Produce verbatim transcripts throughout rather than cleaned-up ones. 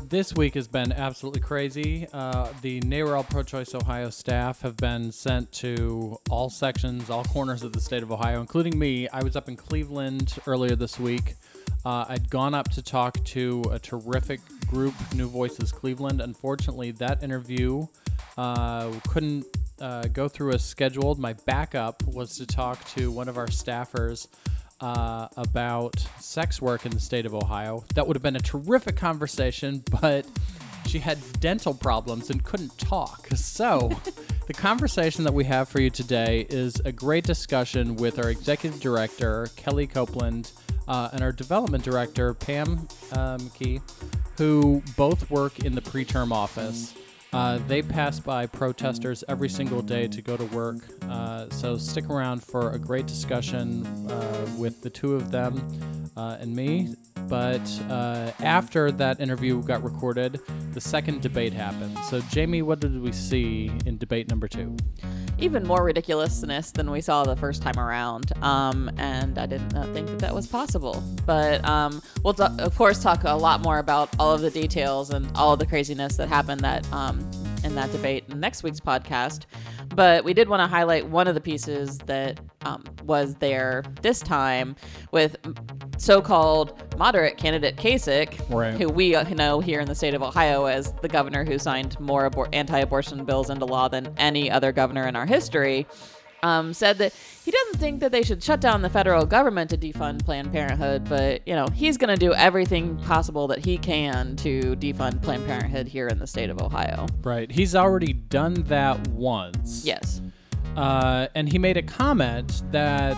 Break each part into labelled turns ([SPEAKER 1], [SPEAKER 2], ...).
[SPEAKER 1] this week has been absolutely crazy. Uh, the NARAL Pro-Choice Ohio staff have been sent to all sections, all corners of the state of Ohio, including me. I was up in Cleveland earlier this week. Uh, I'd gone up to talk to a terrific group, New Voices Cleveland. Unfortunately, that interview uh, couldn't uh, go through as scheduled. My backup was to talk to one of our staffers Uh, about sex work in the state of Ohio. That would have been a terrific conversation, but she had dental problems and couldn't talk. So the conversation that we have for you today is a great discussion with our executive director, Kelly Copeland, uh, and our development director, Pam um, Key, who both work in the preterm office. Uh, they pass by protesters every single day to go to work, uh, so stick around for a great discussion uh, with the two of them uh, and me. But uh, after that interview got recorded, the second debate happened. So, Jamie, what did we see in debate number two?
[SPEAKER 2] Even more ridiculousness than we saw the first time around, um, and I didn't uh, think that that was possible. But um, we'll, t- of course, talk a lot more about all of the details and all of the craziness that happened that um, in that debate in next week's podcast. But we did want to highlight one of the pieces that um, was there this time with so-called moderate candidate Kasich,
[SPEAKER 1] right,
[SPEAKER 2] who we know here in the state of Ohio as the governor who signed more abor- anti-abortion bills into law than any other governor in our history, um, said that he doesn't think that they should shut down the federal government to defund Planned Parenthood, but, you know, he's going to do everything possible that he can to defund Planned Parenthood here in the state of Ohio.
[SPEAKER 1] Right. He's already done that once.
[SPEAKER 2] Yes.
[SPEAKER 1] Uh, and he made a comment that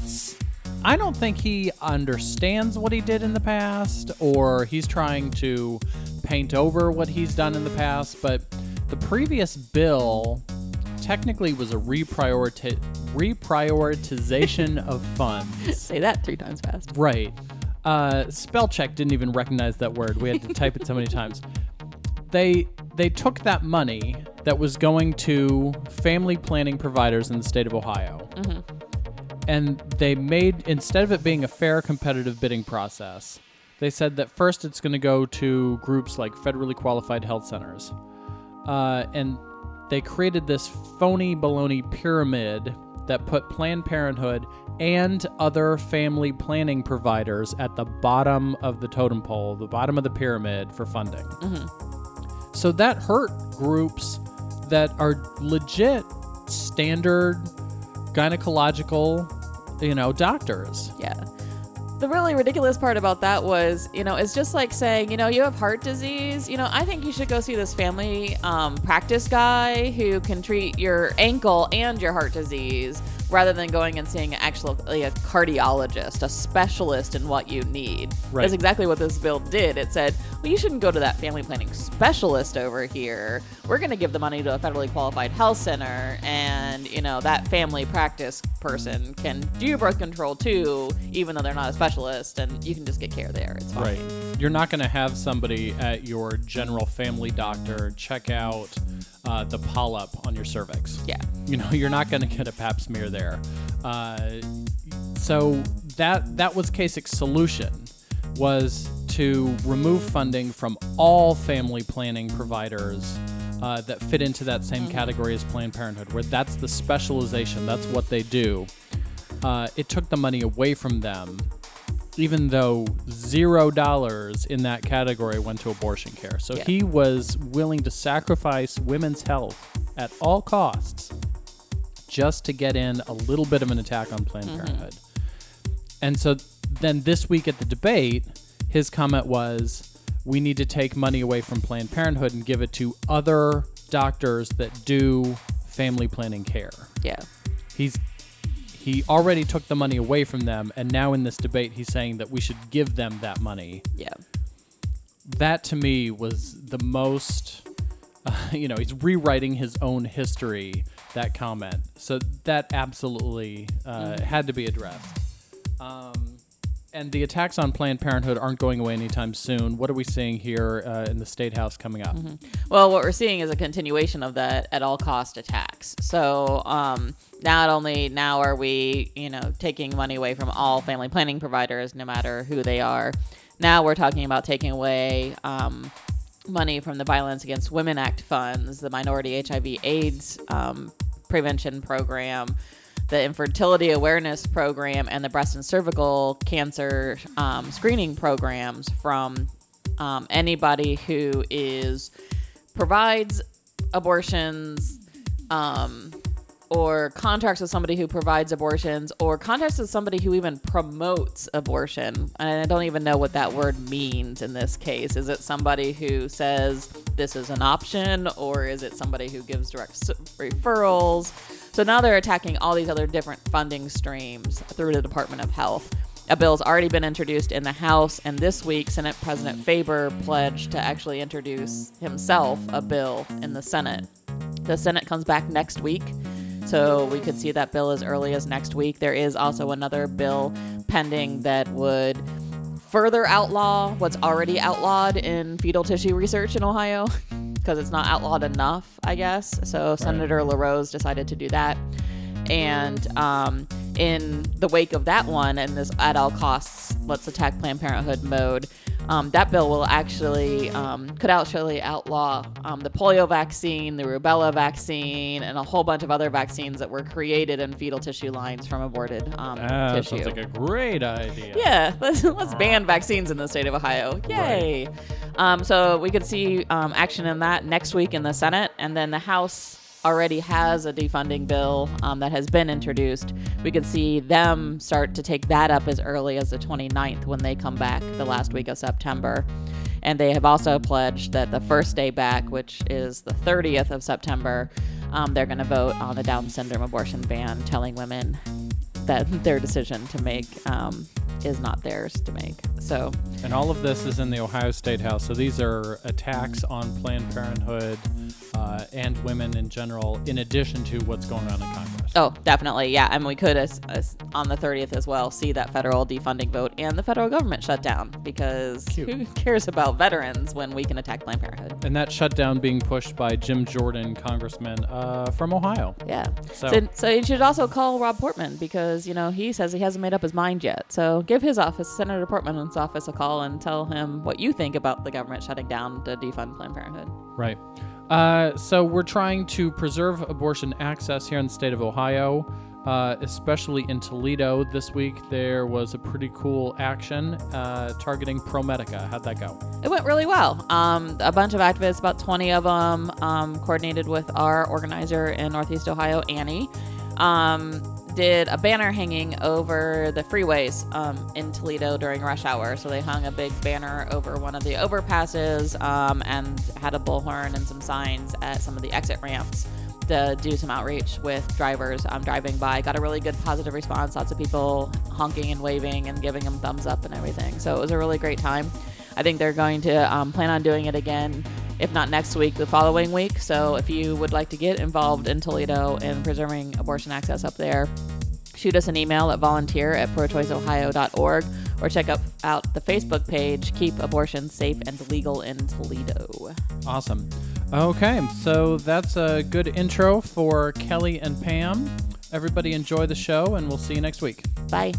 [SPEAKER 1] I don't think he understands what he did in the past, or he's trying to paint over what he's done in the past, but the previous bill technically was a reprioriti- reprioritization of funds.
[SPEAKER 2] Say that three times fast.
[SPEAKER 1] Right. Uh, spell check didn't even recognize that word. We had to type it so many times. They they took that money that was going to family planning providers in the state of Ohio,
[SPEAKER 2] Mm-hmm.
[SPEAKER 1] and they made, instead of it being a fair competitive bidding process, they said that first it's going to go to groups like federally qualified health centers. Uh, and they created this phony baloney pyramid that put Planned Parenthood and other family planning providers at the bottom of the totem pole, the bottom of the pyramid for funding.
[SPEAKER 2] Mm-hmm.
[SPEAKER 1] So that hurt groups that are legit standard gynecological, you know, doctors.
[SPEAKER 2] Yeah. The really ridiculous part about that was, you know, it's just like saying, you know, you have heart disease. You know, I think you should go see this family um, practice guy who can treat your ankle and your heart disease rather than going and seeing actually a cardiologist, a specialist in what you need.
[SPEAKER 1] Right.
[SPEAKER 2] That's exactly what this bill did. It said, well, you shouldn't go to that family planning specialist over here. We're going to give the money to a federally qualified health center, and, you know, that family practice person can do birth control too, even though they're not a specialist, and you can just get care there. It's fine.
[SPEAKER 1] Right. You're not going to have somebody at your general family doctor check out uh, the polyp on your cervix.
[SPEAKER 2] Yeah.
[SPEAKER 1] You know, you're not going to get a pap smear there. Uh, so that that was Kasich's solution, was to remove funding from all family planning providers uh, that fit into that same category as Planned Parenthood, where that's the specialization, that's what they do. Uh, it took the money away from them, even though zero dollars in that category went to abortion care. So
[SPEAKER 2] Yeah.
[SPEAKER 1] he was willing to sacrifice women's health at all costs just to get in a little bit of an attack on Planned
[SPEAKER 2] Mm-hmm.
[SPEAKER 1] Parenthood. And so then this week at the debate, his comment was, we need to take money away from Planned Parenthood and give it to other doctors that do family planning care.
[SPEAKER 2] Yeah.
[SPEAKER 1] He's he already took the money away from them, and now in this debate he's saying that we should give them that money.
[SPEAKER 2] Yeah.
[SPEAKER 1] That to me was the most, uh, you know, he's rewriting his own history, that comment. So that absolutely uh, had to be addressed. Um, and the attacks on Planned Parenthood aren't going away anytime soon. What are we seeing here uh, in the State House coming up?
[SPEAKER 2] Mm-hmm. Well, what we're seeing is a continuation of that at all cost attacks. So um, not only now are we, you know, taking money away from all family planning providers, no matter who they are. Now we're talking about taking away um, money from the Violence Against Women Act funds, the Minority H I V AIDS um, prevention program, the Infertility Awareness Program, and the breast and cervical cancer um, screening programs from um, anybody who is provides abortions, um, or contracts with somebody who provides abortions, or contracts with somebody who even promotes abortion. And I don't even know what that word means in this case. Is it somebody who says this is an option, or is it somebody who gives direct referrals? So now they're attacking all these other different funding streams through the Department of Health. A bill's already been introduced in the House, and this week Senate President Faber pledged to actually introduce himself a bill in the Senate. The Senate comes back next week, so we could see that bill as early as next week. There is also another bill pending that would further outlaw what's already outlawed in fetal tissue research in Ohio, because it's not outlawed enough, I guess. So right. Senator LaRose decided to do that. And um, in the wake of that one, and this at all costs, let's attack Planned Parenthood mode, um, that bill will actually, um, could actually outlaw um, the polio vaccine, the rubella vaccine, and a whole bunch of other vaccines that were created in fetal tissue lines from aborted um,
[SPEAKER 1] ah,
[SPEAKER 2] tissue.
[SPEAKER 1] Sounds like a great idea.
[SPEAKER 2] Yeah, let's, let's ban vaccines in the state of Ohio. Yay! Right. Um, so we could see um, action in that next week in the Senate, and then the House already has a defunding bill um, that has been introduced. We could see them start to take that up as early as the twenty-ninth when they come back the last week of September. And they have also pledged that the first day back, which is the thirtieth of September, um, they're going to vote on the Down syndrome abortion ban, telling women that their decision to make um, is not theirs to make. So,
[SPEAKER 1] and all of this is in the Ohio State House. So these are attacks on Planned Parenthood uh, and women in general, in addition to what's going on in Congress.
[SPEAKER 2] Oh, definitely. Yeah. And we could, as, as on the thirtieth as well, see that federal defunding vote and the federal government shut down, because Cute. Who cares about veterans when we can attack Planned Parenthood?
[SPEAKER 1] And that shutdown being pushed by Jim Jordan, congressman uh, from Ohio.
[SPEAKER 2] Yeah. So. so, so you should also call Rob Portman, because, you know, he says he hasn't made up his mind yet. So give his office, Senator Portman's office, a call and tell him what you think about the government shutting down to defund Planned Parenthood.
[SPEAKER 1] Right. Uh, so we're trying to preserve abortion access here in the state of Ohio, uh, especially in Toledo. This week there was a pretty cool action uh, targeting ProMedica. How'd that go?
[SPEAKER 2] It went really well. Um, a bunch of activists, about twenty of them, um, coordinated with our organizer in Northeast Ohio, Annie, um, did a banner hanging over the freeways um, in Toledo during rush hour. So they hung a big banner over one of the overpasses um, and had a bullhorn and some signs at some of the exit ramps to do some outreach with drivers um, driving by. Got a really good positive response. Lots of people honking and waving and giving them thumbs up and everything. So it was a really great time. I think they're going to um, plan on doing it again, if not next week, the following week. So if you would like to get involved in Toledo in preserving abortion access up there, shoot us an email at volunteer at pro choice ohio dot org, or check up, out the Facebook page, Keep Abortion Safe and Legal in Toledo.
[SPEAKER 1] Awesome. Okay, so that's a good intro for Kelly and Pam. Everybody enjoy the show, and we'll see you next week.
[SPEAKER 2] Bye.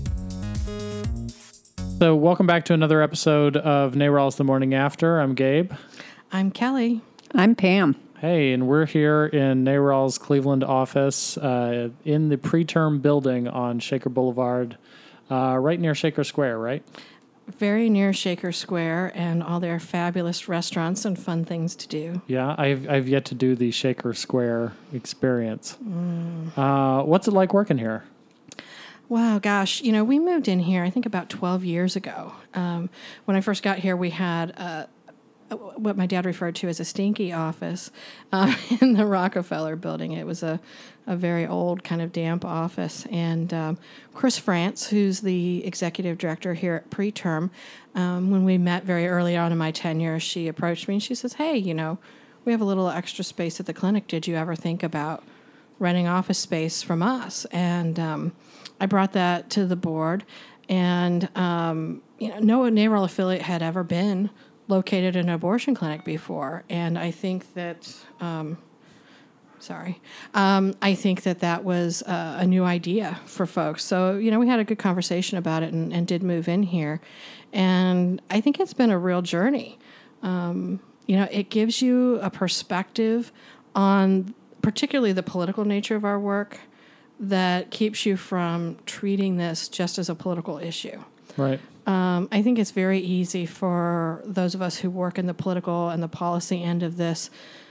[SPEAKER 1] So welcome back to another episode of NARAL's The Morning After. I'm Gabe.
[SPEAKER 3] I'm Kelly.
[SPEAKER 4] I'm Pam.
[SPEAKER 1] Hey, and we're here in NARAL's Cleveland office uh, in the preterm building on Shaker Boulevard, uh, right near Shaker Square, right?
[SPEAKER 3] Very near Shaker Square, and all their fabulous restaurants and fun things to do.
[SPEAKER 1] Yeah, I've I've yet to do the Shaker Square experience. Mm. Uh, what's it like working here?
[SPEAKER 3] Wow, gosh. You know, we moved in here, I think, about twelve years ago. Um, when I first got here, we had uh, what my dad referred to as a stinky office uh, in the Rockefeller building. It was a, a very old, kind of damp office. And um, Chris France, who's the executive director here at Preterm, um, when we met very early on in my tenure, she approached me and she says, hey, you know, we have a little extra space at the clinic. Did you ever think about renting office space from us? And um, I brought that to the board. And, um, you know, no NARAL affiliate had ever been located in an abortion clinic before. And I think that, um, sorry, um, I think that that was uh, a new idea for folks. So, you know, we had a good conversation about it and, and did move in here. And I think it's been a real journey. Um, you know, it gives you a perspective on particularly the political nature of our work that keeps you from treating this just as a political issue.
[SPEAKER 1] Right.
[SPEAKER 3] Um, I think it's very easy for those of us who work in the political and the policy end of this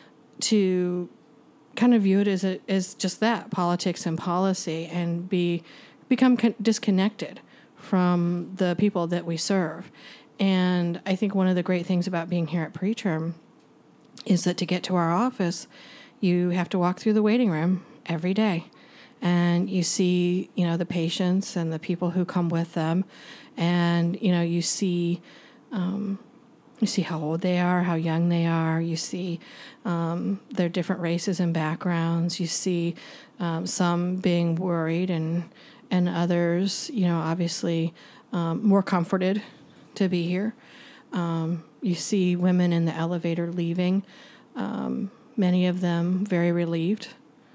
[SPEAKER 3] to kind of view it as a, as just that, politics and policy, and be become con- disconnected from the people that we serve. And I think one of the great things about being here at preterm is that to get to our office, you have to walk through the waiting room every day. And you see, you know, the patients and the people who come with them. And, you know, you see um, you see how old they are, how young they are. You see um, their different races and backgrounds. You see um, some being worried and and others, you know, obviously um, more comforted to be here. Um, you see women in the elevator leaving, um, many of them very relieved.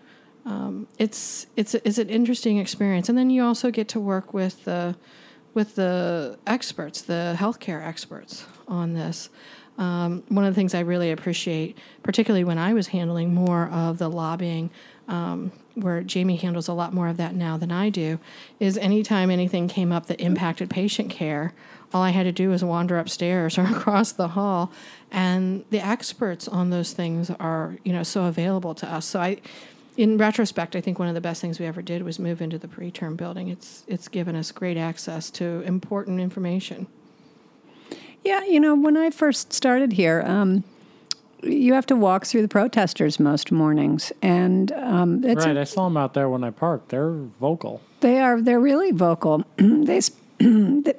[SPEAKER 3] Um, it's it's it's an interesting experience, and then you also get to work with the with the experts, the healthcare experts on this. Um, one of the things I really appreciate, particularly when I was handling more of the lobbying, um, where Jamie handles a lot more of that now than I do, is anytime anything came up that impacted patient care, all I had to do was wander upstairs or across the hall, and the experts on those things are, you know, so available to us. So I. In retrospect, I think one of the best things we ever did was move into the preterm building. It's it's given us great access to important information.
[SPEAKER 4] Yeah, you know, when I first started here, um, you have to walk through the protesters most mornings, and um, it's
[SPEAKER 1] right.
[SPEAKER 4] A,
[SPEAKER 1] I saw them out there when I parked. They're vocal.
[SPEAKER 4] They are. They're really vocal. they, they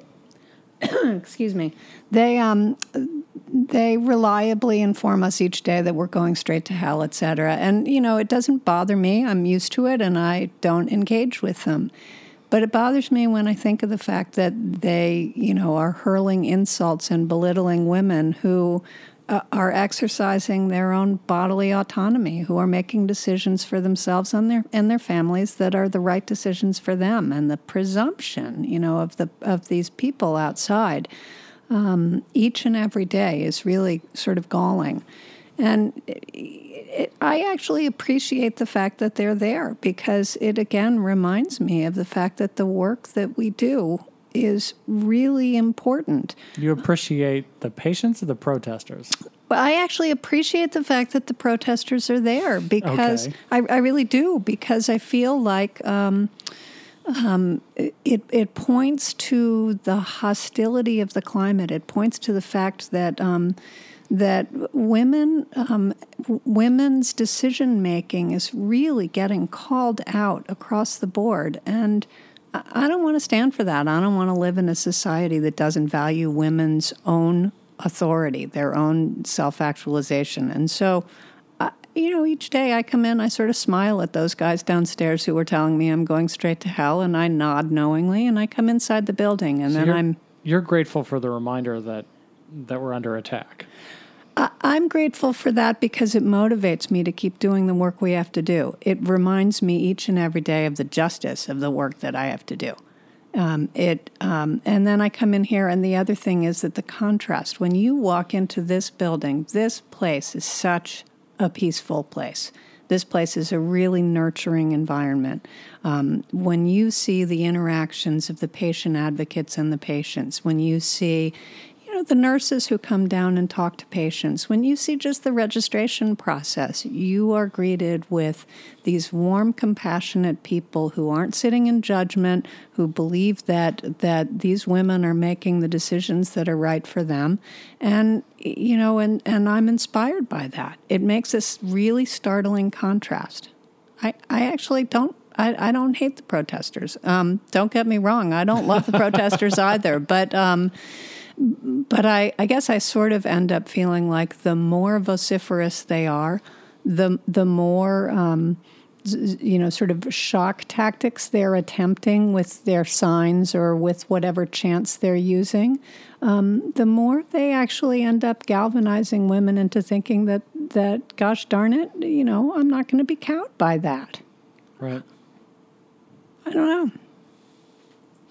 [SPEAKER 4] excuse me. They um. They reliably inform us each day that we're going straight to hell, et cetera. And, you know, it doesn't bother me. I'm used to it, and I don't engage with them. But it bothers me when I think of the fact that they, you know, are hurling insults and belittling women who uh, are exercising their own bodily autonomy, who are making decisions for themselves and their and their families that are the right decisions for them. And the presumption, you know, of the of these people outside Um, each and every day is really sort of galling. And it, it, I actually appreciate the fact that they're there, because it, again, reminds me of the fact that the work that we do is really important.
[SPEAKER 1] You appreciate the patients or the protesters?
[SPEAKER 4] Well, I actually appreciate the fact that the protesters are there, because
[SPEAKER 1] Okay.
[SPEAKER 4] I, I really do, because I feel like um, Um, it it points to the hostility of the climate. It points to the fact that um, that women um, w- women's decision making is really getting called out across the board, and I, I don't want to stand for that. I don't want to live in a society that doesn't value women's own authority, their own self-actualization, and so. You know, each day I come in, I sort of smile at those guys downstairs who were telling me I'm going straight to hell, and I nod knowingly, and I come inside the building, and
[SPEAKER 1] So
[SPEAKER 4] then
[SPEAKER 1] you're,
[SPEAKER 4] I'm...
[SPEAKER 1] You're grateful for the reminder that that we're under attack.
[SPEAKER 4] I, I'm grateful for that because it motivates me to keep doing the work we have to do. It reminds me each and every day of the justice of the work that I have to do. Um, it um, and then I come in here, and the other thing is that the contrast. When you walk into this building, this place is such a peaceful place. This place is a really nurturing environment. Um, when you see the interactions of the patient advocates and the patients, when you see, you know, the nurses who come down and talk to patients, when you see just the registration process, you are greeted with these warm, compassionate people who aren't sitting in judgment, who believe that that these women are making the decisions that are right for them. And, you know, and, and I'm inspired by that. It makes this really startling contrast. I, I actually don't I, I don't hate the protesters. Um, don't get me wrong. I don't love the protesters either. But um, but I, I guess I sort of end up feeling like the more vociferous they are, the the more um, you know, sort of shock tactics they're attempting with their signs or with whatever chants they're using, um, the more they actually end up galvanizing women into thinking that, that, gosh darn it, you know, I'm not going to be cowed by that.
[SPEAKER 1] Right.
[SPEAKER 4] I don't know.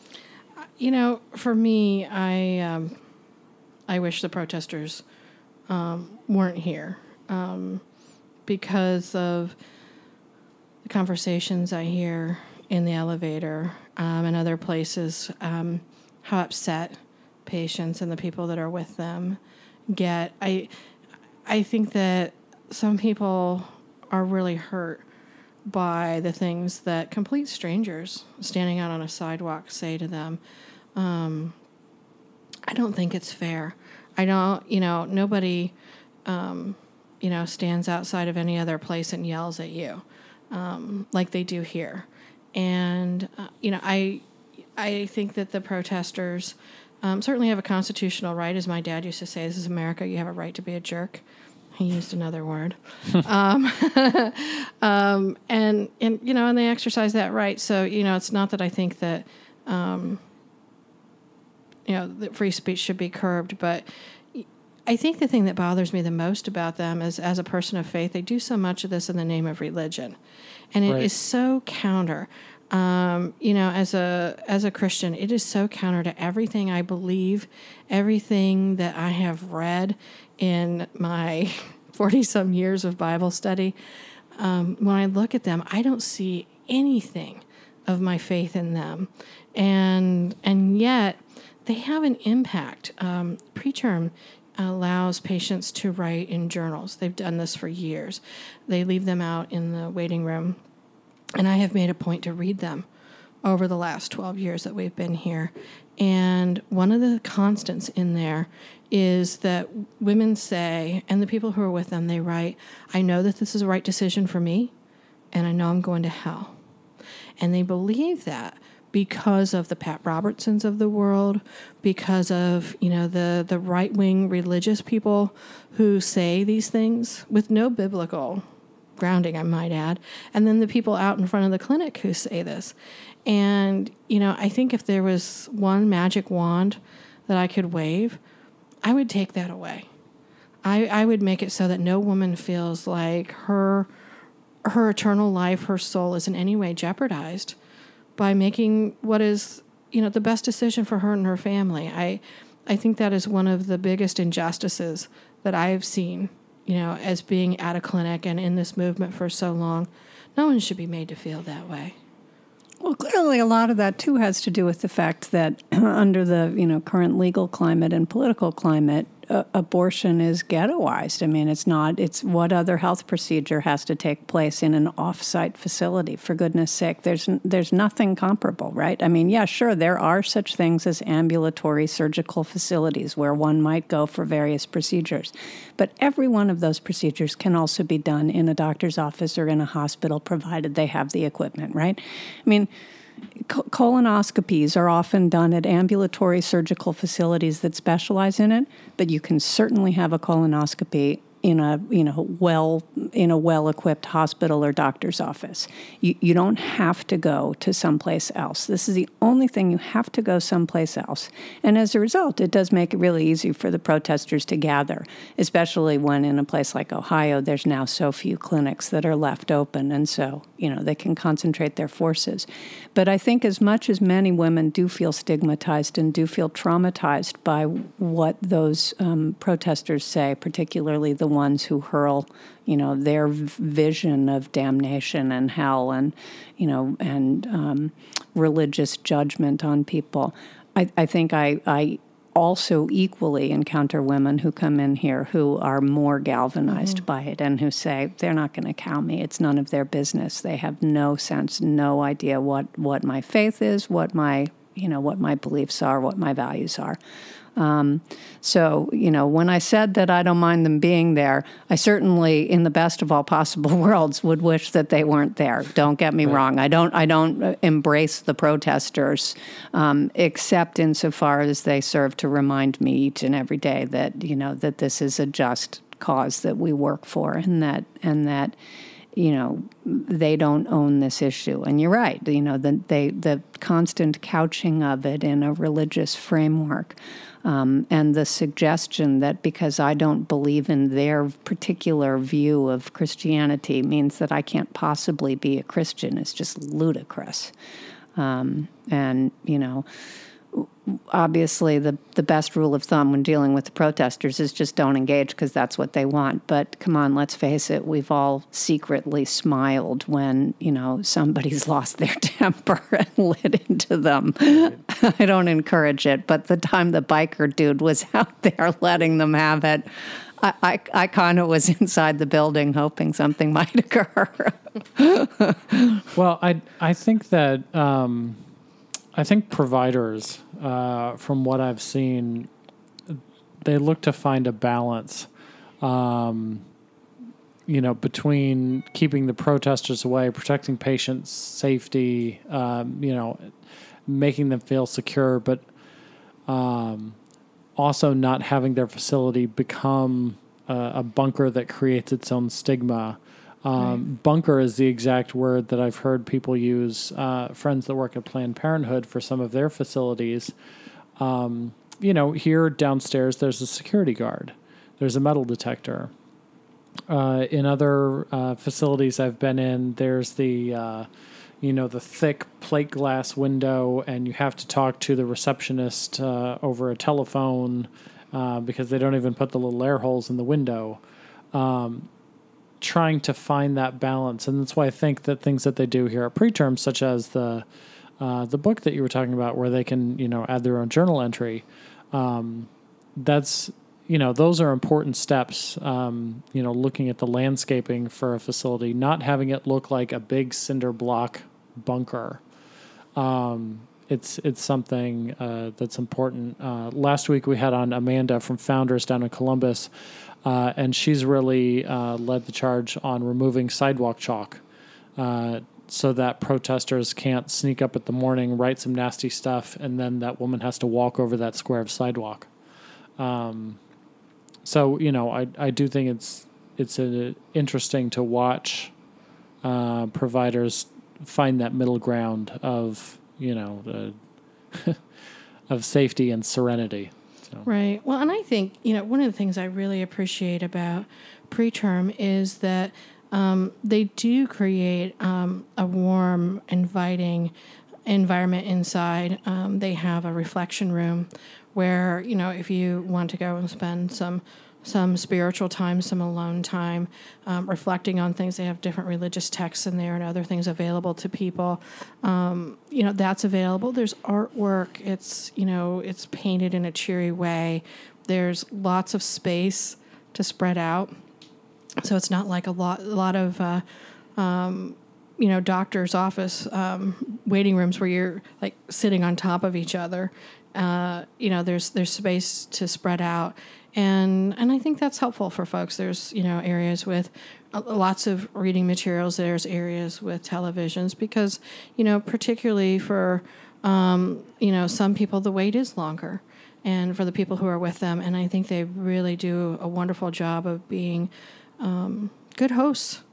[SPEAKER 3] You know, for me, I um, I wish the protesters um, weren't here um, because of the conversations I hear in the elevator um, and other places, um, how upset patients and the people that are with them get. I, I think that some people are really hurt by the things that complete strangers standing out on a sidewalk say to them. Um, I don't think it's fair. I don't, you know, nobody, um, you know, stands outside of any other place and yells at you um, like they do here. And, uh, you know, I, I think that the protesters um, certainly have a constitutional right. As my dad used to say, this is America, you have a right to be a jerk. He used another word. um, um, and, and, you know, and they exercise that right. So, you know, it's not that I think that, um, you know, that free speech should be curbed, but I think the thing that bothers me the most about them is, as a person of faith, they do so much of this in the name of religion. And it
[SPEAKER 1] Right.
[SPEAKER 3] is so counter. Um, you know, as a as a Christian, it is so counter to everything I believe, everything that I have read in my forty-some years of Bible study. Um, when I look at them, I don't see anything of my faith in them. And and yet, they have an impact. Um, preterm allows patients to write in journals. They've done this for years. They leave them out in the waiting room. And I have made a point to read them over the last twelve years that we've been here. And one of the constants in there is that women say, and the people who are with them, they write, I know that this is the right decision for me, and I know I'm going to hell. And they believe that because of the Pat Robertsons of the world, because of, you know, the, the right-wing religious people who say these things with no biblical grounding, I might add, and then the people out in front of the clinic who say this. And, you know, I think if there was one magic wand that I could wave, I would take that away. I, I would make it so that no woman feels like her her eternal life, her soul is in any way jeopardized by making what is, you know, the best decision for her and her family. I I think that is one of the biggest injustices that I have seen, you know, as being at a clinic and in this movement for so long. No one should be made to feel that way.
[SPEAKER 4] Well, clearly a lot of that, too, has to do with the fact that under the, you know, current legal climate and political climate, uh, abortion is ghettoized. I mean, it's not, it's what other health procedure has to take place in an off-site facility, for goodness sake. There's there's nothing comparable, right? I mean, yeah, sure, there are such things as ambulatory surgical facilities where one might go for various procedures. But every one of those procedures can also be done in a doctor's office or in a hospital, provided they have the equipment, right? I mean, colonoscopies are often done at ambulatory surgical facilities that specialize in it, but you can certainly have a colonoscopy in a you know well in a well-equipped hospital or doctor's office. You you don't have to go to someplace else. This is the only thing. You have to go someplace else. And as a result, it does make it really easy for the protesters to gather, especially when in a place like Ohio, there's now so few clinics that are left open, and so you know they can concentrate their forces. But I think as much as many women do feel stigmatized and do feel traumatized by what those um, protesters say, particularly the ones who hurl, you know, their vision of damnation and hell and, you know, and um, religious judgment on people. I, I think I, I also equally encounter women who come in here who are more galvanized mm-hmm. by it and who say, they're not going to cow me. It's none of their business. They have no sense, no idea what, what my faith is, what my, you know, what my beliefs are, what my values are. Um, so, you know, when I said that I don't mind them being there, I certainly, in the best of all possible worlds, would wish that they weren't there. Don't get me right. wrong. I don't, I don't embrace the protesters, um, except insofar as they serve to remind me each and every day that, you know, that this is a just cause that we work for, and that, and that, you know, they don't own this issue. And you're right, you know, the, they, the constant couching of it in a religious framework, um, and the suggestion that because I don't believe in their particular view of Christianity means that I can't possibly be a Christian is just ludicrous. Um, and, you know, obviously the, the best rule of thumb when dealing with the protesters is just don't engage because that's what they want. But come on, let's face it, we've all secretly smiled when, you know, somebody's lost their temper and lit into them. I don't encourage it, but the time the biker dude was out there letting them have it, I, I, I kind of was inside the building hoping something might occur.
[SPEAKER 1] Well, I I think that um, I think providers, uh, from what I've seen, they look to find a balance, um, you know, between keeping the protesters away, protecting patients' safety, um, you know, making them feel secure, but um, also not having their facility become a, a bunker that creates its own stigma. Um, right. Bunker is the exact word that I've heard people use, uh, friends that work at Planned Parenthood for some of their facilities. Um, you know, here downstairs, there's a security guard. There's a metal detector. Uh, in other uh, facilities I've been in, there's the, uh, you know, the thick plate glass window, and you have to talk to the receptionist uh, over a telephone uh, because they don't even put the little air holes in the window. Um, trying to find that balance. And that's why I think that things that they do here at preterm, such as the uh, the book that you were talking about, where they can, you know, add their own journal entry, um, that's, you know, those are important steps, um, you know, looking at the landscaping for a facility, not having it look like a big cinder block bunker. Um, it's it's something uh, that's important. Uh, last week we had on Amanda from Founders down in Columbus, Uh, and she's really uh, led the charge on removing sidewalk chalk uh, so that protesters can't sneak up at the morning, write some nasty stuff, and then that woman has to walk over that square of sidewalk. Um, so, you know, I, I do think it's it's uh, interesting to watch uh, providers find that middle ground of, you know, uh, of safety and serenity. So.
[SPEAKER 3] Right. Well, and I think, you know, one of the things I really appreciate about preterm is that um, they do create um, a warm, inviting environment inside. Um, they have a reflection room where, you know, if you want to go and spend some some spiritual time, some alone time, um, reflecting on things. They have different religious texts in there and other things available to people. Um, you know, that's available. There's artwork. It's, you know, it's painted in a cheery way. There's lots of space to spread out. So it's not like a lot, a lot of, uh, um, you know, doctor's office um, waiting rooms where you're like sitting on top of each other. Uh, you know, there's there's space to spread out. And and I think that's helpful for folks. There's, you know, areas with uh, lots of reading materials. There's areas with televisions because, you know, particularly for, um, you know, some people the wait is longer and for the people who are with them. And I think they really do a wonderful job of being um, good hosts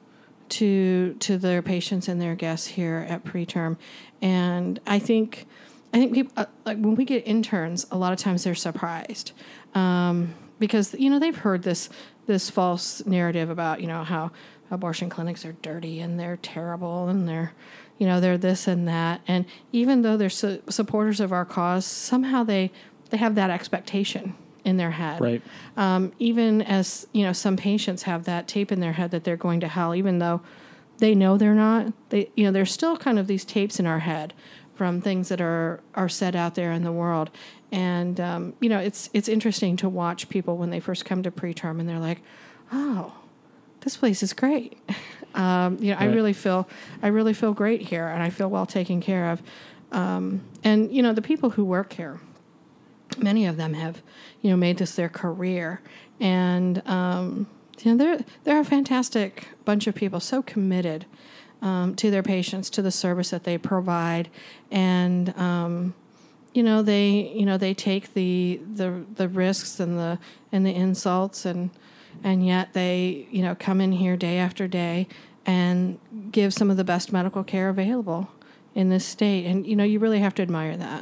[SPEAKER 3] to to their patients and their guests here at preterm. And I think I think people, uh, like when we get interns, a lot of times they're surprised. Um, Because, you know, they've heard this this false narrative about, you know, how abortion clinics are dirty and they're terrible and they're, you know, they're this and that. And even though they're su- supporters of our cause, somehow they, they have that expectation in their head.
[SPEAKER 1] Right.
[SPEAKER 3] Um, even as, you know, some patients have that tape in their head that they're going to hell, even though they know they're not. They, you know, there's still kind of these tapes in our head from things that are, are said out there in the world. And, um, you know, it's it's interesting to watch people when they first come to preterm and they're like, oh, this place is great. um, you know, right. I really feel I really feel great here and I feel well taken care of. Um, and, you know, the people who work here, many of them have, you know, made this their career. And, um, you know, they're, they're a fantastic bunch of people, so committed um, to their patients, to the service that they provide. And, um You know, they you know they take the, the the risks and the and the insults and and yet they, you know, come in here day after day and give some of the best medical care available in this state. And, you know, you really have to admire that.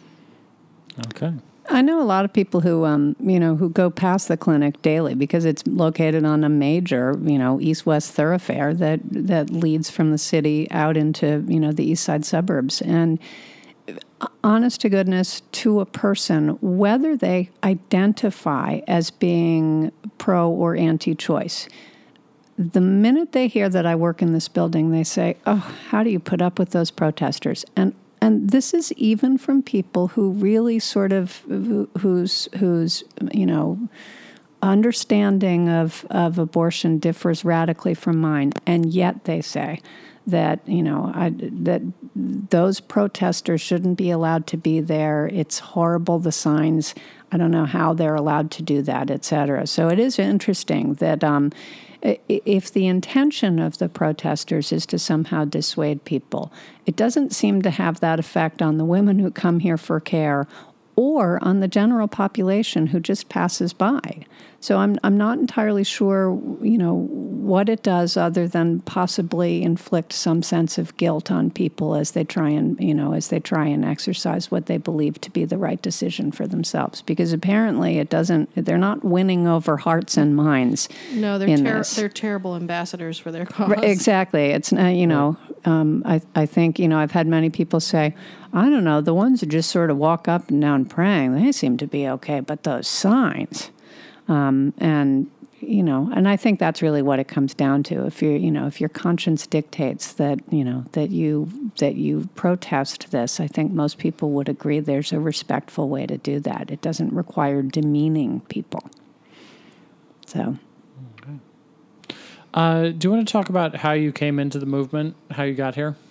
[SPEAKER 1] Okay.
[SPEAKER 4] I know a lot of people who, um, you know, who go past the clinic daily because it's located on a major, you know, east-west thoroughfare that, that leads from the city out into, you know, the east side suburbs. And honest to goodness, to a person, whether they identify as being pro or anti-choice. The minute they hear that I work in this building, they say, oh, how do you put up with those protesters? And and this is even from people who really sort of, whose, whose you know, understanding of, of abortion differs radically from mine. And yet they say that, you know, I, that those protesters shouldn't be allowed to be there. It's horrible, the signs. I don't know how they're allowed to do that, et cetera. So it is interesting that um, if the intention of the protesters is to somehow dissuade people, it doesn't seem to have that effect on the women who come here for care or on the general population who just passes by. So I'm I'm not entirely sure, you know, what it does other than possibly inflict some sense of guilt on people as they try and, you know, as they try and exercise what they believe to be the right decision for themselves. Because apparently it doesn't, they're not winning over hearts and minds.
[SPEAKER 3] No, they're
[SPEAKER 4] in
[SPEAKER 3] ter-
[SPEAKER 4] this.
[SPEAKER 3] they're terrible ambassadors for their cause.
[SPEAKER 4] Right, exactly. It's, uh, you know, um, I, I think, you know, I've had many people say, I don't know, the ones who just sort of walk up and down praying, they seem to be okay, but those signs, um, and, you know, and I think that's really what it comes down to. If you're, you know, if your conscience dictates that, you know, that you, that you protest this, I think most people would agree there's a respectful way to do that. It doesn't require demeaning people. So.
[SPEAKER 1] Okay. Uh, do you want to talk about how you came into the movement, how you got here?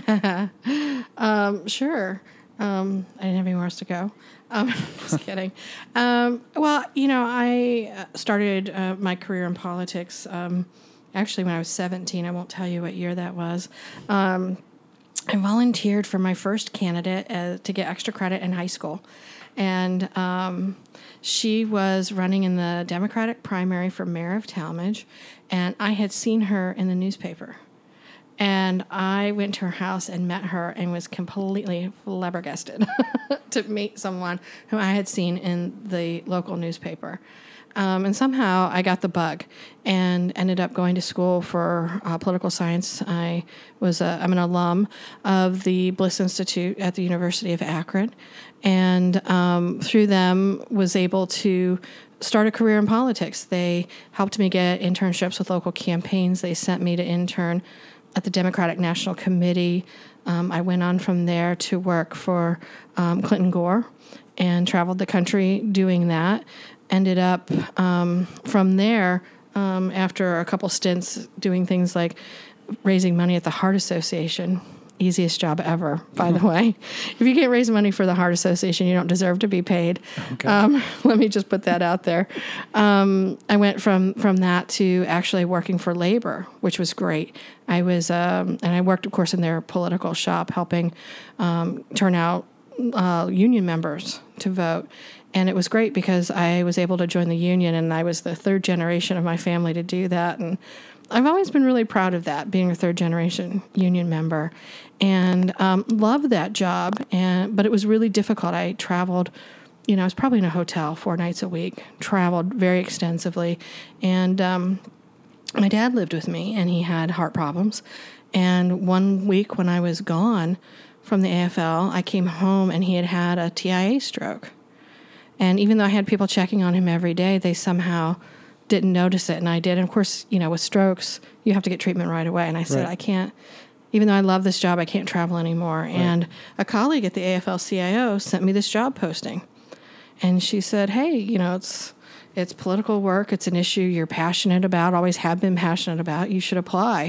[SPEAKER 3] um, sure. Um, I didn't have anywhere else to go. Um, just kidding. Um, well, you know, I started uh, my career in politics um, actually when I was seventeen. I won't tell you what year that was. Um, I volunteered for my first candidate uh, to get extra credit in high school. And um, she was running in the Democratic primary for mayor of Talmadge. And I had seen her in the newspaper. And I went to her house and met her and was completely flabbergasted to meet someone who I had seen in the local newspaper. Um, and somehow I got the bug and ended up going to school for uh, political science. I was a, I'm an alum of the Bliss Institute at the University of Akron, and um, through them was able to start a career in politics. They helped me get internships with local campaigns. They sent me to intern at the Democratic National Committee. Um, I went on from there to work for um, Clinton Gore and traveled the country doing that. Ended up um, from there, um, after a couple stints doing things like raising money at the Heart Association. Easiest job ever, by the way. If you can't raise money for the Heart Association, you don't deserve to be paid. Okay. Um, let me just put that out there. Um, I went from, from that to actually working for labor, which was great. I was, um, and I worked, of course, in their political shop, helping um, turn out uh, union members to vote. And it was great because I was able to join the union, and I was the third generation of my family to do that. And I've always been really proud of that, being a third-generation union member, and um, loved that job. And but it was really difficult. I traveled, you know, I was probably in a hotel four nights a week, traveled very extensively. And um, my dad lived with me, and he had heart problems. And one week when I was gone from the A F L, I came home, and he had had a T I A stroke. And even though I had people checking on him every day, they somehow didn't notice it, and I did. And of course, you know, with strokes, you have to get treatment right away. And I said, right. I can't, even though I love this job, I can't travel anymore. Right. And a colleague at the A F L C I O sent me this job posting. And she said, hey, you know, it's it's political work. It's an issue you're passionate about, always have been passionate about. You should apply.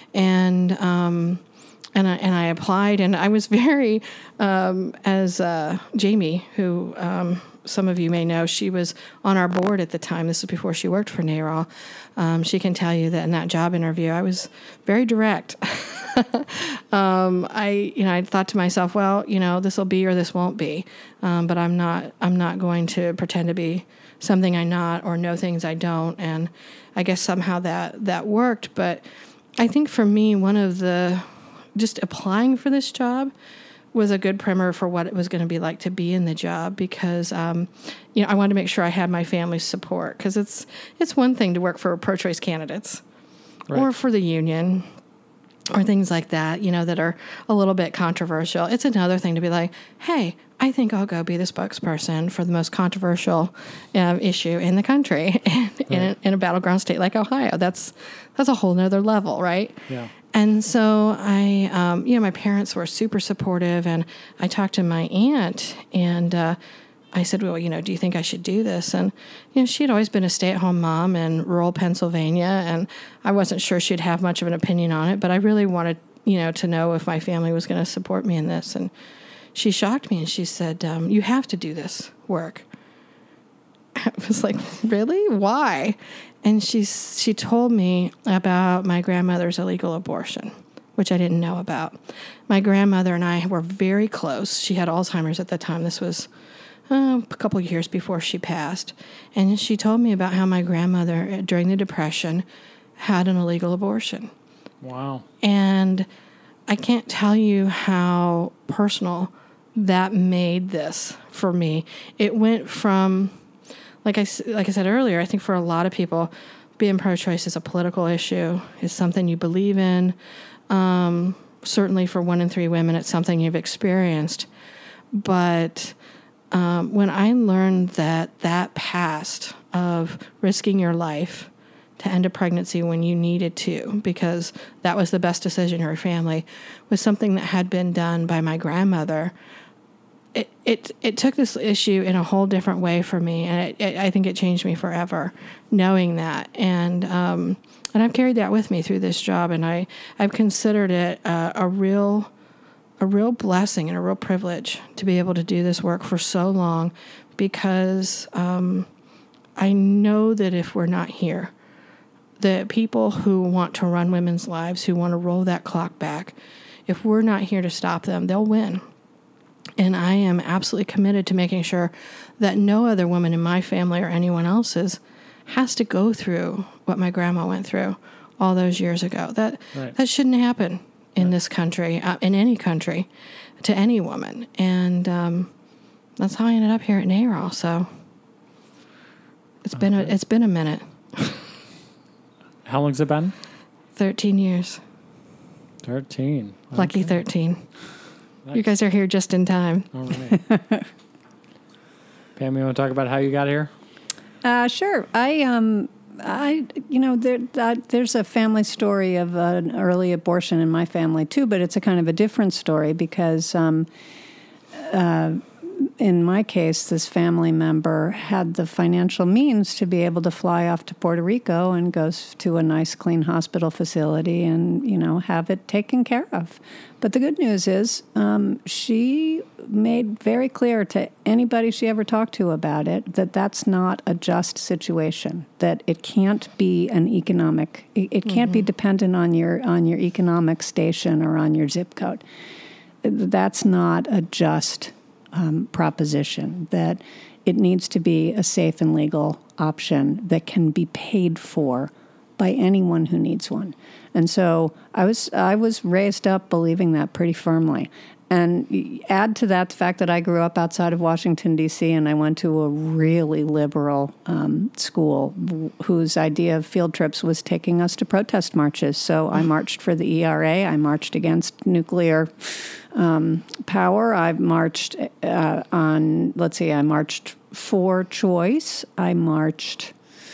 [SPEAKER 3] And um, and I, and I applied, and I was very, um, as uh, Jamie, who... Um, some of you may know, she was on our board at the time. This was before she worked for NARAL. Um, she can tell you that in that job interview, I was very direct. um, I, you know, I thought to myself, well, you know, this will be or this won't be. Um, but I'm not, I'm not going to pretend to be something I'm not or know things I don't. And I guess somehow that that worked. But I think for me, one of the just applying for this job was a good primer for what it was going to be like to be in the job, because, um, you know, I wanted to make sure I had my family's support, because it's it's one thing to work for pro-choice candidates right. or for the union. or things like that, you know, that are a little bit controversial. It's another thing to be like, hey, I think I'll go be the spokesperson for the most controversial um, issue in the country in, right. in, a, in a battleground state like Ohio. That's that's a whole nother level, right?
[SPEAKER 1] Yeah.
[SPEAKER 3] And so I, um, you know, my parents were super supportive, and I talked to my aunt, and uh, I said, well, you know, do you think I should do this? And, you know, she had always been a stay-at-home mom in rural Pennsylvania, and I wasn't sure she'd have much of an opinion on it, but I really wanted, you know, to know if my family was going to support me in this. And she shocked me, and she said, um, you have to do this work. I was like, really? Why? And she, she told me about my grandmother's illegal abortion, which I didn't know about. My grandmother and I were very close. She had Alzheimer's at the time. This was uh, a couple of years before she passed. And she told me about how my grandmother, during the Depression, had an illegal abortion.
[SPEAKER 1] Wow.
[SPEAKER 3] And I can't tell you how personal that made this for me. It went from, like I, like I said earlier, I think for a lot of people, being pro-choice is a political issue, is something you believe in. Um, certainly for one in three women, it's something you've experienced. But um, when I learned that that past of risking your life to end a pregnancy when you needed to, because that was the best decision for your family, was something that had been done by my grandmother, It, it it took this issue in a whole different way for me, and it, it, I think it changed me forever, knowing that. And um, and I've carried that with me through this job, and I I've considered it uh, a real a real blessing and a real privilege to be able to do this work for so long, because um, I know that if we're not here, the people who want to run women's lives, who want to roll that clock back, if we're not here to stop them, they'll win. And I am absolutely committed to making sure that no other woman in my family or anyone else's has to go through what my grandma went through all those years ago. That
[SPEAKER 1] right. that
[SPEAKER 3] shouldn't happen in right. this country, uh, in any country, to any woman. And um, that's how I ended up here at NARAL. So it's okay. been a, it's been a minute.
[SPEAKER 1] How long's it been?
[SPEAKER 3] Thirteen years.
[SPEAKER 1] Thirteen. Okay.
[SPEAKER 3] Lucky thirteen. You guys are here just in time.
[SPEAKER 1] All right. Pam, you want to talk about how you got here?
[SPEAKER 4] Uh, sure. I, um, I, you know, there, uh, there's a family story of an early abortion in my family too, but it's a kind of a different story because, um, uh, in my case, this family member had the financial means to be able to fly off to Puerto Rico and go to a nice, clean hospital facility and, you know, have it taken care of. But the good news is um, she made very clear to anybody she ever talked to about it that that's not a just situation, that it can't be an economic, it, it can't mm-hmm. be dependent on your on your economic station or on your zip code. That's not a just um, proposition, that it needs to be a safe and legal option that can be paid for by anyone who needs one. And so I was I was raised up believing that pretty firmly. And add to that the fact that I grew up outside of Washington, D C, and I went to a really liberal um, school whose idea of field trips was taking us to protest marches. So I marched for the E R A. I marched against nuclear um, power. I marched uh, on, let's see, I marched for choice. I marched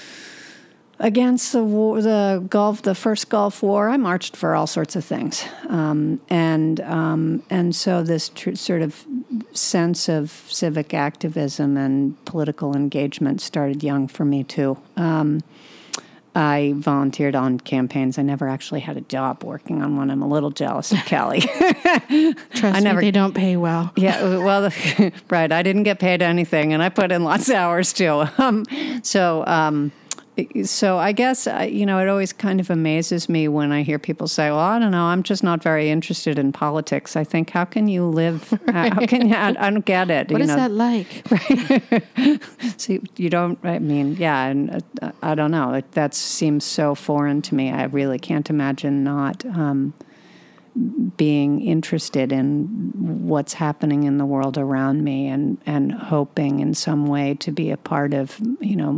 [SPEAKER 4] against the war, the Gulf, the first Gulf War. I marched for all sorts of things, um, and um, and so this tr- sort of sense of civic activism and political engagement started young for me too. Um, I volunteered on campaigns. I never actually had a job working on one. I'm a little jealous of Kelly.
[SPEAKER 3] Trust
[SPEAKER 4] I never,
[SPEAKER 3] me, they don't pay well.
[SPEAKER 4] Yeah, well, right. I didn't get paid anything, and I put in lots of hours too. Um, so. Um, So I guess, uh, you know, it always kind of amazes me when I hear people say, well, I don't know, I'm just not very interested in politics. I think, how can you live? Right. How can you, I, I don't get it.
[SPEAKER 3] What
[SPEAKER 4] you
[SPEAKER 3] is
[SPEAKER 4] know?
[SPEAKER 3] that like?
[SPEAKER 4] Right. See, you don't, I mean, yeah, and uh, I don't know. It, that seems so foreign to me. I really can't imagine not um, being interested in what's happening in the world around me and, and hoping in some way to be a part of, you know,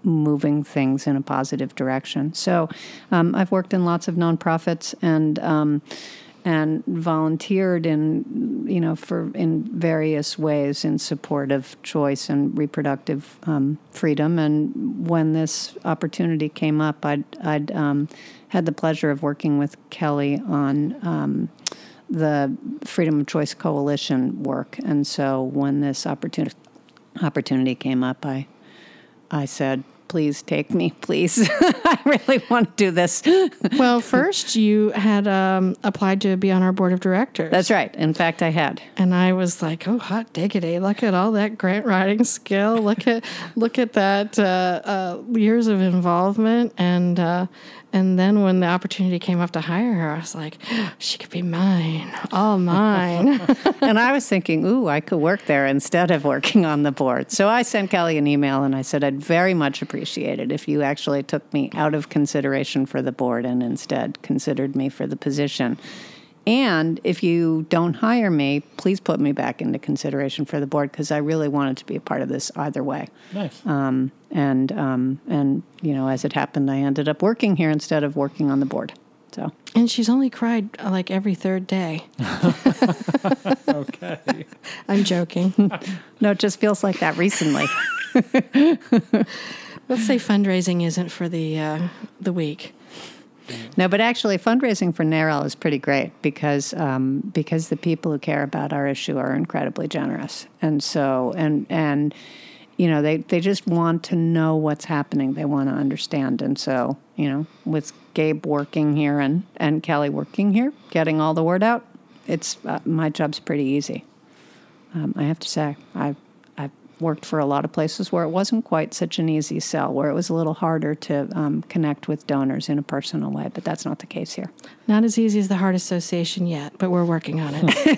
[SPEAKER 4] moving things in a positive direction. So um, I've worked in lots of nonprofits and um, and volunteered in, you know, for in various ways in support of choice and reproductive um, freedom. And when this opportunity came up, I'd, I'd um, had the pleasure of working with Kelly on um, the Freedom of Choice Coalition work. And so when this opportunity opportunity came up, I I said, please take me, please. I really want to do this.
[SPEAKER 3] Well, first you had um, applied to be on our board of directors.
[SPEAKER 4] That's right. In fact, I had.
[SPEAKER 3] And I was like, oh, hot diggity. Look at all that grant writing skill. Look at look at that uh, uh, years of involvement. And uh, and then when the opportunity came up to hire her, I was like, she could be mine, all mine.
[SPEAKER 4] And I was thinking, ooh, I could work there instead of working on the board. So I sent Kelly an email and I said, I'd very much appreciate it if you actually took me out of consideration for the board and instead considered me for the position. And if you don't hire me, please put me back into consideration for the board because I really wanted to be a part of this either way.
[SPEAKER 1] Nice.
[SPEAKER 4] Um, and um, and you know, as it happened, I ended up working here instead of working on the board. So.
[SPEAKER 3] And she's only cried uh, like every third day.
[SPEAKER 1] Okay.
[SPEAKER 3] I'm joking.
[SPEAKER 4] No, it just feels like that recently.
[SPEAKER 3] Let's say fundraising isn't for the uh, the week.
[SPEAKER 4] No, but actually, fundraising for NARAL is pretty great because um, because the people who care about our issue are incredibly generous, and so and and you know they, they just want to know what's happening. They want to understand, and so you know with Gabe working here and, and Kelly working here, getting all the word out, it's uh, my job's pretty easy. Um, I have to say, I. worked for a lot of places where it wasn't quite such an easy sell, where it was a little harder to um, connect with donors in a personal way, but that's not the case here.
[SPEAKER 3] Not as easy as the Heart Association yet, but we're working on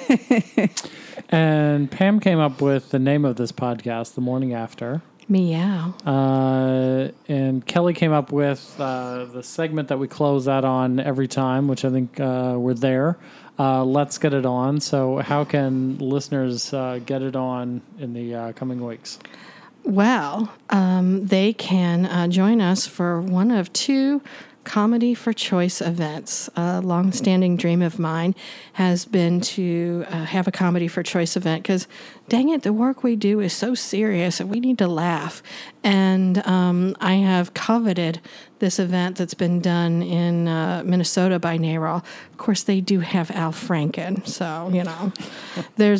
[SPEAKER 3] it.
[SPEAKER 1] And Pam came up with the name of this podcast, The Morning After.
[SPEAKER 3] Meow.
[SPEAKER 1] Uh, and Kelly came up with uh, the segment that we close out on every time, which I think uh, we're there. Uh, let's get it on. So how can listeners uh, get it on in the uh, coming weeks?
[SPEAKER 3] Well, um, they can uh, join us for one of two Comedy for Choice events. A long-standing dream of mine has been to uh, have a Comedy for Choice event because, dang it, the work we do is so serious and we need to laugh. And um, I have coveted this event that's been done in uh, Minnesota by NARAL. Of course, they do have Al Franken, so, you know, there's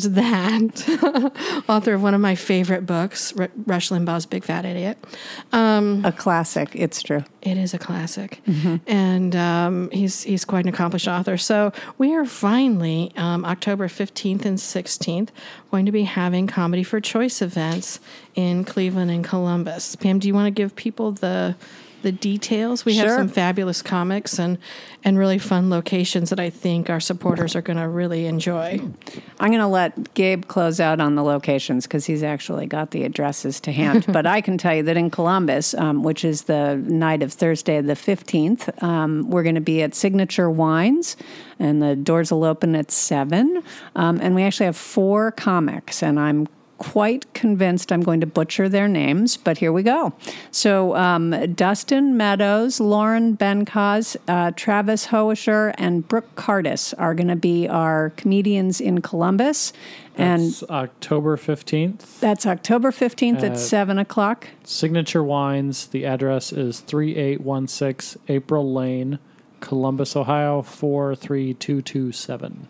[SPEAKER 3] that. Author of one of my favorite books, R- Rush Limbaugh's Big Fat Idiot. Um,
[SPEAKER 4] A classic, it's true.
[SPEAKER 3] It is a classic. Mm-hmm. And um, he's he's quite an accomplished author. So we are finally, um, October fifteenth and sixteenth, going to be having Comedy for Choice events in Cleveland and Columbus. Pam, do you want to give people the the details? We have
[SPEAKER 4] Sure.
[SPEAKER 3] some fabulous comics and, and really fun locations that I think our supporters are going to really enjoy.
[SPEAKER 4] I'm going to let Gabe close out on the locations because he's actually got the addresses to hand. But I can tell you that in Columbus, um, which is the night of Thursday the fifteenth, um, we're going to be at Signature Wines, and the doors will open at seven. Um, and we actually have four comics, and I'm quite convinced I'm going to butcher their names, but here we go. So um, Dustin Meadows, Lauren Benkos, uh, Travis Hoesher, and Brooke Cardis are going to be our comedians in Columbus.
[SPEAKER 1] That's
[SPEAKER 4] And
[SPEAKER 1] October fifteenth.
[SPEAKER 4] that's October fifteenth
[SPEAKER 1] Uh,
[SPEAKER 4] at seven o'clock.
[SPEAKER 1] Signature Wines. The address is thirty-eight sixteen April Lane, Columbus, Ohio, four three two two seven.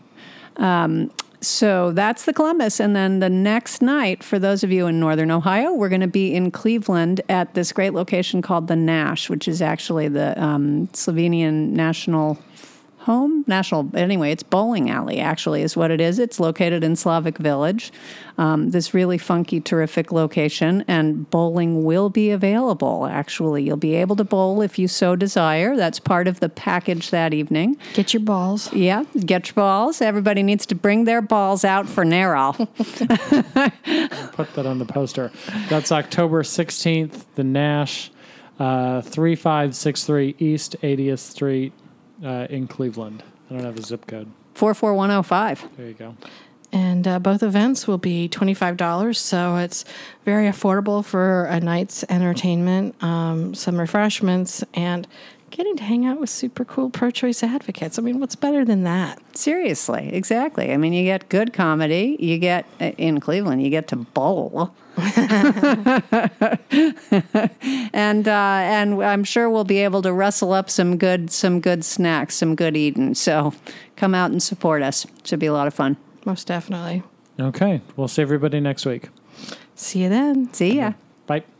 [SPEAKER 4] So that's the Columbus. And then the next night, for those of you in Northern Ohio, we're going to be in Cleveland at this great location called the Nash, which is actually the um, Slovenian national home. National, anyway, it's bowling alley, actually, is what it is. It's located in Slavic Village, um, this really funky, terrific location. And bowling will be available, actually. You'll be able to bowl if you so desire. That's part of the package that evening.
[SPEAKER 3] Get your balls.
[SPEAKER 4] Yeah, get your balls. Everybody needs to bring their balls out for NARAL.
[SPEAKER 1] Put that on the poster. That's October sixteenth, the Nash, uh, thirty-five sixty-three East eightieth Street uh, in Cleveland. I don't have a zip code.
[SPEAKER 4] four four one oh five.
[SPEAKER 1] There you go.
[SPEAKER 3] and uh, both events will be twenty-five dollars, so it's very affordable for a night's entertainment, um, some refreshments, and getting to hang out with super cool pro-choice advocates. I mean, what's better than that?
[SPEAKER 4] Seriously, exactly. I mean, you get good comedy. You get, in Cleveland, you get to bowl. and uh, and I'm sure we'll be able to rustle up some good some good snacks, some good eating. So come out and support us. Should be a lot of fun.
[SPEAKER 3] Most definitely.
[SPEAKER 1] Okay. We'll see everybody next week.
[SPEAKER 3] See you then.
[SPEAKER 4] See ya.
[SPEAKER 1] Bye.